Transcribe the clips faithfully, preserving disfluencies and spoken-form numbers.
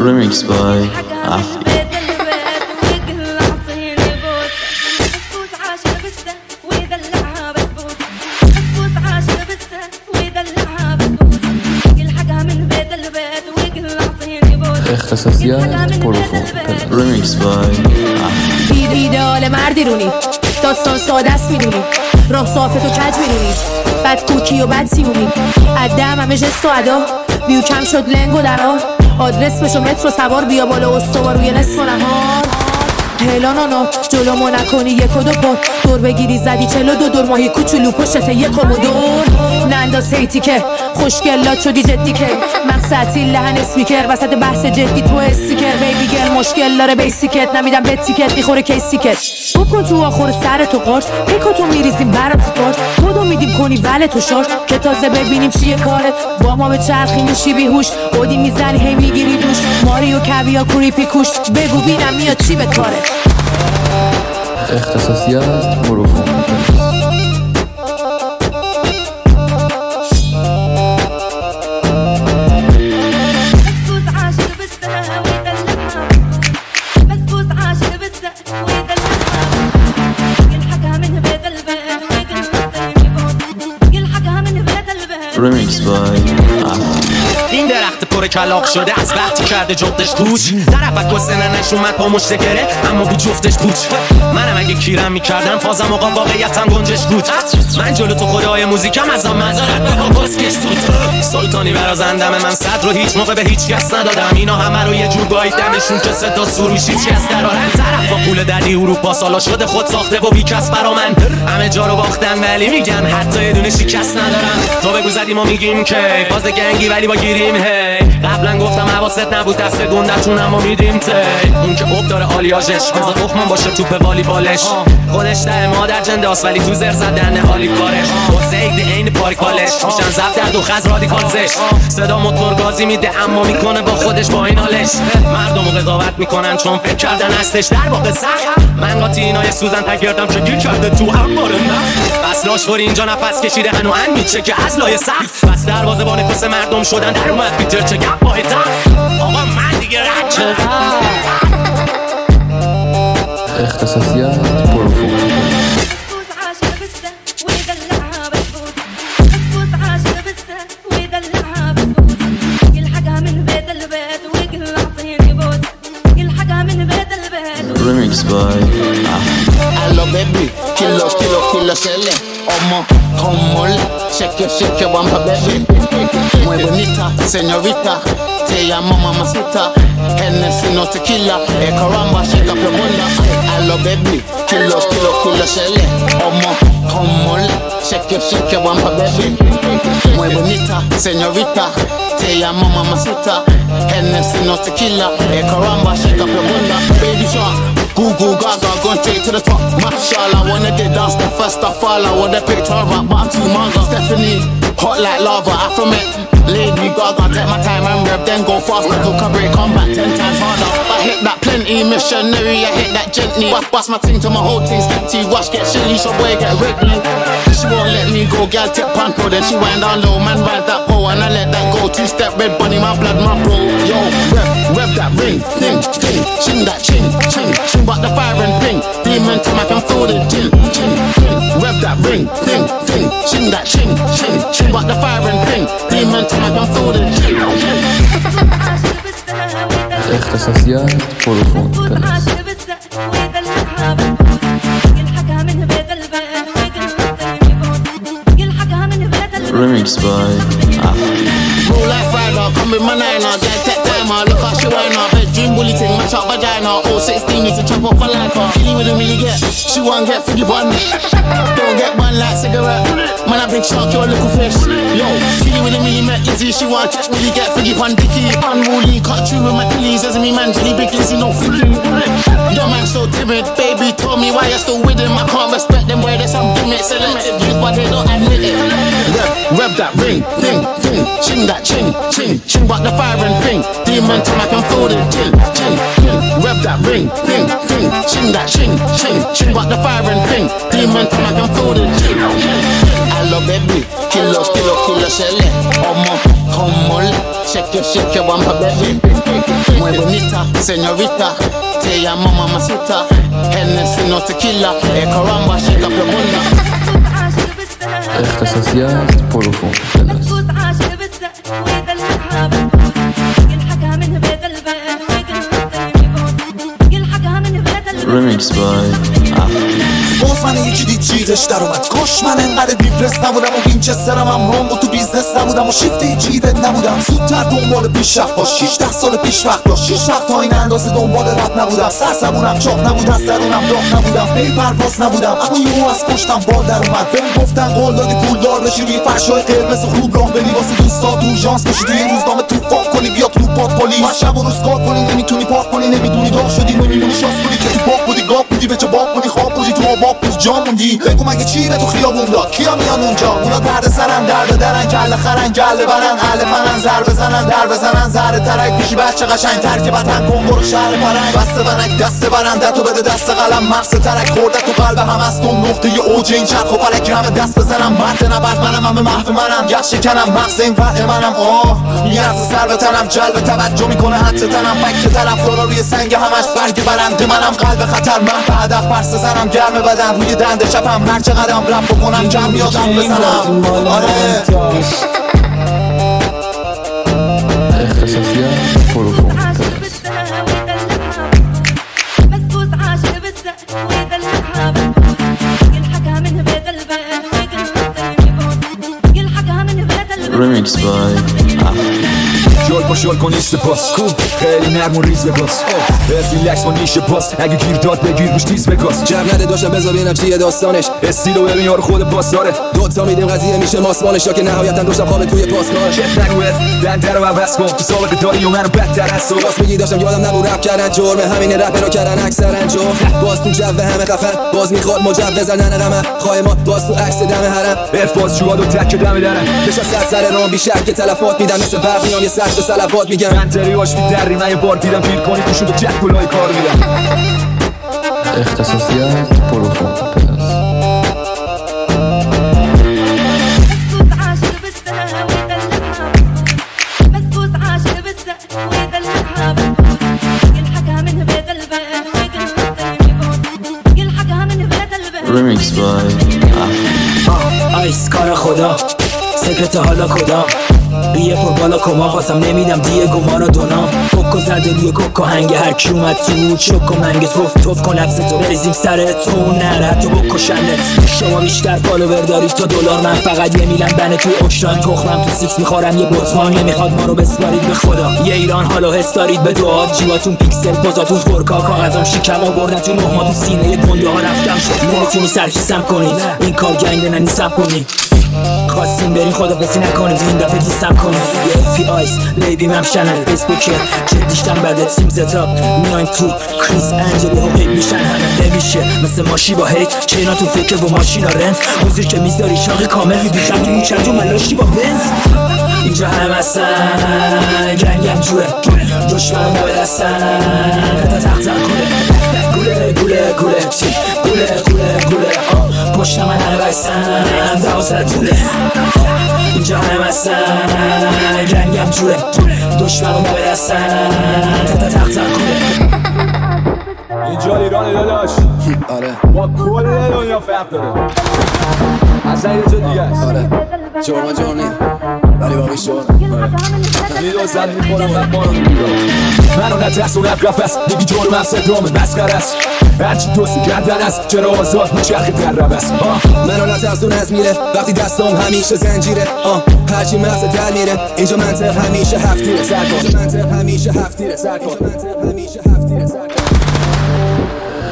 Remix by Afi. اختصاصیات پروفون Remix by Afi. ایدئال مردی رونی داستان ساده است میدونی راه صافت و کج میدونی بد کوکی و بد سیمونی عدم همه جست و عدا ویو کم شد لنگ و درا آدرس بشو مترو سوار بیا بالا استوا روی نصف و نهار هلانانا جلومو نکنی یک و دو پا دور بگیری زدی چلو دو دور ماهی کوچولو پشت یک و دور ننداز هیتی که خوشگلات شدی جدی که مقصدی لحن اسپیکر وسط بحث جدی تو استیکر بیبی گل مشکل داره بیسیکت نمیدم به تیکت میخوره کیسیکت بکن تو آخر سر تو قارچ پیکو تو میریزیم برات تو قارچ کدو میدیم کنی وله تو شارت که تازه ببینیم چیه کارت با ما به چرخی میشی بیهوش بودی میزنی هی میگیری دوش ماریو کویا کوریپی کوش بگو بینم میاد چی به کارت اختصاصیات پروفون Remix by Afi. این درخت پر کلاق شده از وقتی کرده جفتش توش طرفت گسننش اومد با مشت گره اما بود جفتش پوچ منم اگه کیرم میکردم فازم آقا واقعیتم گنجش بود من جلو تو خدای موزیکم از آن مزارت به ها بسکش بود سلطانی برازندم من صد رو هیچ موقع به هیچ کس ندادم اینا همه رو یه جور گاییدمشون که صدا سروشی چی از درارن طرف با پول دردی اروپا سالا شده خود ساخته و بیکس برا من همه جا رو باختن ولی میگن حتی یه دونه شکست ندارم تو بگو زدیم و میگیم که باز گنگی ولی با گیریم هی قبلا گفتم حواست نبود دست گندتون اما میدیم تی اون که عب داره آلیاژش بزا تخمم باشه توپ والیبالش خودش ده مادر جنداست ولی تو زر زدن حالی کارش زید عین پارک بالش میشن زب در دو خز رادیکال زش صدا موتور گازی میده اما میکنه با خودش با این حالش مردم رو قضاوت میکنن چون فکر کردن هستش در واقع سخت من قاطی اینای سوزن تگردم که گیر کرده تو هم باره نه بس لاشخوری اینجا نفس کشیده هنو ان میچه که از لای سخت بس دروازه بان کس مردم شدن در اومد بیتر چه گپ با ایتا آقا من دیگه رد شدم اختصاصیات پروفون Remix by Afi. Hello baby, kilo, kilo, kilo, sele Omo, como le, shake, shake, wampa baby Muy bonita, señorita Te llamo mamacita Hennessy, no tequila Eh, caramba, shake up your bunda Hello baby, kilo, kilo, kilo, sele Omo, como le, shake, shake, wampa baby Muy bonita, señorita Te llamo mamacita Hennessy, no tequila Eh, caramba, shake up your bunda Baby shark Goo goo gaga, gone straight to the top. Mashallah, wanna get dance the first I fall. I wanna pick her up, but I'm too manga. Stephanie, hot like lava, Afromet. Lady Gaga, take my time and rev, then go faster. Took a break, come back ten times harder. I hit that plenty, missionary, I hit that gently. Bust, bust my ting to my whole thing's empty. Wash, get chilly, so boy get wriggly. She won't let me go, girl tip panto. Then she wind down low, man ride that pole, and I let that go. Two step red bunny, my blood, my bro. Yo, rev, rev that ring, ding, ding, ching that ching, ching, ching. But the fire and ping, demon time I can feel the ching, ching, ching. Rev that ring, ding, ding, ching that ching, ching, ching. But the fire and ping, demon time I can feel the ching, ching. اختصاصیات پروفون Remix by Afi. Roll like Friday, come with my niner, get tech timer, look how she wind up. Bedroom bully ting, match up vagina. Oh sixteen, need to chop off a like her. Feeling with a really get, she won't get figgy bun. Don't get bun like cigarette. Man a big shark, you a little fish. Yo, feeling with a really met easy, she won't catch really get figgy bun. Dicky, unruly, cut through with my pillies. As me man, jelly big lizzy, no figgy. Your man so timid, baby told me why you're still with him. I can't respect them, where there's some gimmicks. Selective youth, but they don't admit it. Rev, rev that ring, ding, ding, ching that ching, ching, ching. But the fire and ping, demon time I can feel the ching, ching, ching. Rev that ring, ding, ding, ching that ching, ching, ching. But the fire and ping, demon time I can feel the ching, ching. Hello baby, kilo, kilo, kilo shele. Omo, como le, shake your, shake your bumper baby. Muy bonita, señorita, te llamo mamacita. Hennessy no tequila, eh caramba, shake up your bunda. اختصاصيات بروفون Remix by Afri. باز من یکی دید جیغش در اومد کاش من انقدر دیپرس نبودم و وینچسترم هم رونگ و تو بیزنس نبودم و شیفت جیبت نبودم زودتر دنبال پیشرفت باش شیشده سال پیش وقت داشت شیش وقت تا این اندازه دنبال رد نبودم سرزبونم چاق نبود از درونم داغ نبودم پی پرواز نبودم اما یهو از پشتم بال در اومد بهم گفتن قول دادی پولدار بشی روی فرشای قرمز و خوب راه بری واسه دوستا تو ژانس بشی توی روزنامه تو فاک کنی بیا تو پات پلیس شب و روز کار کنی نمیتونی پاک کنی نمیدونی داغ شدی نمیدونی شاس کنی که تو باغ بودی گاف بودی به چه باغ بودی خواب بودی تو آباب بود جا موندی بگو مگه چی به تو خیابون داد کیا میان اونجا اونا درد سرن درد درن کله خرن گله برن اهل پنن زر بزنن در بزنن زهر ترک پیشی بچه قشنگ ترک وطن کن برو شهر پرنگ بسته برنگ دست برنده تو بده دست قلم مغز ترک خورده تو قلب هم از تو نقطه اوج این چرخ و فلک همه دست بزنم مرد نبرد منم همه محو منم گشت شکنم مغز این وعده منم آه میارز سر به تنم جلب توجه میکنه حد تنم بک طرف دارا روی سنگ همش برگ برنده منم قلب خطر من به هدف پرس زنم گرم بدن روی دنده چپم هر چه قدم رپ بکنم جمع یادم بزنم آره اختصاصيات بروفون Remix by Afri. شل با شل کن ایست پاس خیلی نرم و ریز بکاس ریلکس با نیشه پاس اگه گیر داد بگیر روش تیز بکاس جب نده داشتم بذار ببینم چیه داستانش استیلو ببین یارو خود پاس داره دوتا میدیم قضیه میشه ماسمانش یا که نهایتا داشتم خوابه توی پاسکار چت نگوید دنده رو عوض کن تو سابقه داری و منو بدتر از تو راست میگی داشتم یادم نبود رپ کردن جرمه همین رپ رو کردن اکثرا جرم باز تو جو همه خفن باز میخواد مجوز زدن غمه خواهی ما باز تو عکس دم حرم اف باز جواد و تک دم درم نشست سر رام بی شک تلفات میدم مثل برق میام یه سجد صلوات میگم منطقیاش میدری من یه بار دیدم پیر کنی توشون تو جک کلای کار میدم اختصاصيات بروفون پلاس Remix by Afri. آیس کار خدا سکرت حالا کدام ریه پر بالا کما واسم نمیدم دیه گما را دونام کوکو زده روی کوکو هنگ هر کی اومد تو چوکو منگ توف توف کن نفس تو بریزیم سر تو نره تو بکشنت شما بیشتر فالوور دارید تا دلار من فقط یه میلم بنه توی اوکراین تخمم تو سیکس میخورم یه بطمان نمیخواد ما رو بسپارید به خدا یه ایران حالا حس دارید به دعا جیباتون پیکسل پوزاتون فورکا کاغذام شیکم آوردن تو نه ما تو سینه گنده ها رفتم شد نمیتونی سرکیسم کنید این کار گنگ ننیسم کنید خواستیم بریم خدا پسی نکنید این دفعه دیستم کنید یه اف پی آیس لیبی مم شنل فیسبوکه جدیشتم بده تیم زتا میایم تو کریس انجلی ها پیب میشن همه نمیشه مثل ماشی با هیت چینا تو فکر و ماشینا رنت موزیک که میذاری شاقی کامل میبیشم تو میچند و ملاشی با بنز اینجا هم هستن گنگم جوره دشمن نوه دستن تا تختم کنه گوله گوله گوله چی گوله گوله گوله پشت من همه بستن دوازده طوله اینجا همه هستن گنگم جوره دشمن رو برستن تا تا تختم کنه اینجا ایران داداش آره با کل دنیا فرق داره اصلا یه جا دیگه است آره جرما جرمی ولی باقی شد میدو زن میکنم من بارو میگم منو نترس و نقرف است میگی جرم هم صدام مسخر است هرچی توسی کردن است چرا آزاد میچرخی در رب است منو نترس و نز میره وقتی دستام همیشه زنجیره هرچی مغز در میره اینجا منطق همیشه هفتیره سرکن منطق همیشه هفتیره سرکن منطق همیشه هفتیره سرکن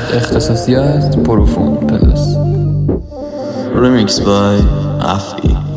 اختصاصيات بروفون پلاس Remix by Afri.